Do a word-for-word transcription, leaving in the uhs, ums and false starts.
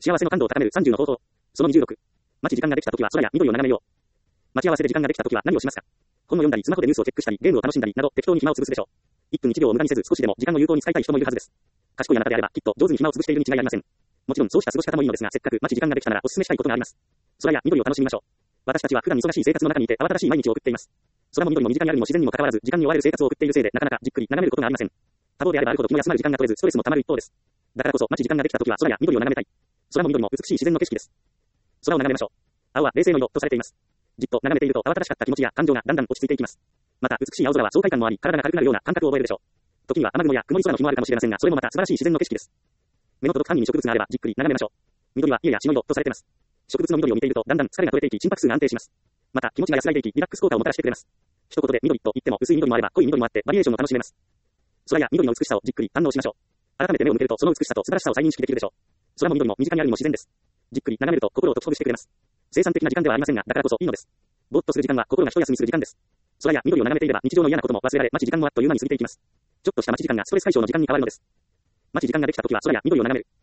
幸せの感度を高めるさんじゅうの方法。そのにじゅうろく。待ち時間ができたときは空や緑を眺めよう。待ち合わせで時間ができたときは何をしますか？本を読んだり、スマホでニュースをチェックしたり、ゲームを楽しんだりなど適当に暇を潰すでしょう。いっぷんいちびょうを無駄にせず少しでも時間を有効に使いたい人もいるはずです。賢いあなたであればきっと上手に暇を潰しているに違いありません。もちろんそうした過ごし方もいいのですが、せっかく待ち時間ができたならお勧めしたいことがあります。空や緑を楽しみましょう。私たちは普段忙しい生活の中にいて慌ただしい毎日を送っています。空も緑も身近にあるにも自然にもかかわらず時間に追われる生活を送っているせいでなかなかじっくり眺めることがありません。多忙であればあるほど気も休まる時間が取れずストレスも溜まる一方です。だからこそ待ち時間ができたときは空や緑を眺めたい。空も緑も美しい自然の景色です。空を眺めましょう。青は冷静の色とされています。じっと眺めていると慌ただしかった気持ちや感情がだんだん落ち着いていきます。また美しい青空は爽快感もあり体が軽くなるような感覚を覚えるでしょう。時には雨雲や曇り空の日もあるかもしれませんが、それもまた素晴らしい自然の景色です。目の届く範囲に植物があればじっくり眺めましょう。緑は家や血の色とされています。植物の緑を見ているとだんだん疲れが取れていき心拍数が安定します。また気持ちが安らいでいきリラックス効果をもたらしてくれます。一言で緑と言っても薄い緑もあれば濃い緑もあってバリエーションを楽しめます。空や緑の美しさをじっくり堪能しましょう。改めて目を向けるとその美しさと素晴らしさを再認識できるでしょう。空も緑も身近にあるにも自然です。じっくり眺めると心を解きほぐしてくれます。生産的な時間ではありませんが、だからこそいいのです。ぼーっとする時間は心が一休みする時間です。空や緑を眺めていれば日常の嫌なことも忘れられ、待ち時間もあっという間に過ぎていきます。ちょっとした待ち時間がストレス解消の時間に変わるのです。待ち時間ができたときは空や緑を眺める。